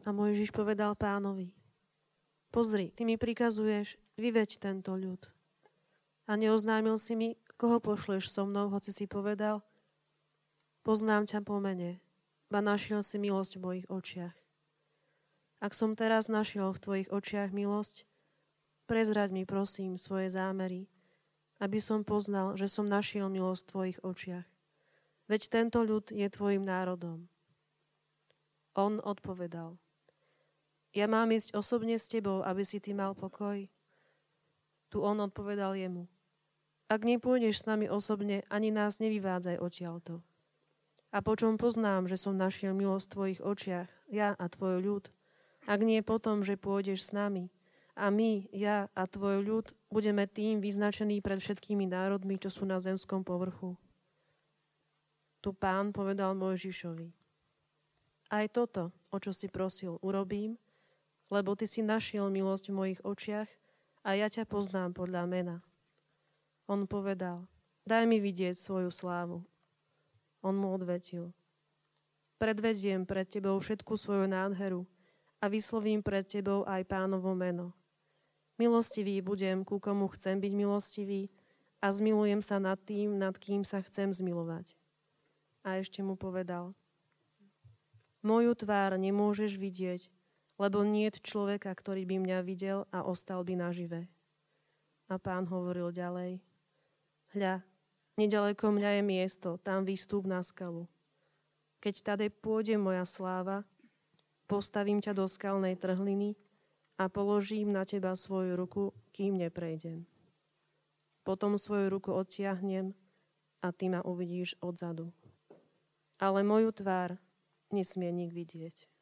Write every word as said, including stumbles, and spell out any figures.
A Mojžiš povedal Pánovi: Pozri, ty mi prikazuješ, vyveď tento ľud. A neoznámil si mi, koho pošleš so mnou, hoci si povedal: Poznám ťa po mene, ba našiel si milosť v mojich očiach. Ak som teraz našiel v tvojich očiach milosť, prezraď mi prosím svoje zámery, aby som poznal, že som našiel milosť v tvojich očiach. Veď tento ľud je tvojim národom. On odpovedal: Ja mám ísť osobne s tebou, aby si ty mal pokoj? Tu on odpovedal jemu: Ak nepôjdeš s nami osobne, ani nás nevyvádzaj odtiaľto. A počom poznám, že som našiel milosť v tvojich očiach, ja a tvoj ľud, ak nie potom, že pôjdeš s nami, a my, ja a tvoj ľud, budeme tým vyznačení pred všetkými národmi, čo sú na zemskom povrchu. Tu Pán povedal Mojžišovi: Aj toto, o čo si prosil, urobím, lebo ty si našiel milosť v mojich očiach a ja ťa poznám podľa mena. On povedal: Daj mi vidieť svoju slávu. On mu odvetil: Predvediem pred tebou všetku svoju nádheru a vyslovím pred tebou aj Pánovo meno. Milostivý budem, ku komu chcem byť milostivý, a zmilujem sa nad tým, nad kým sa chcem zmilovať. A ešte mu povedal: Moju tvár nemôžeš vidieť, lebo niet človeka, ktorý by mňa videl a ostal by nažive. A Pán hovoril ďalej: Hľa, nedaleko mňa je miesto, tam vystúp na skalu. Keď tade pôjde moja sláva, postavím ťa do skalnej trhliny a položím na teba svoju ruku, kým neprejdem. Potom svoju ruku odtiahnem a ty ma uvidíš odzadu. Ale moju tvár nesmie nik vidieť.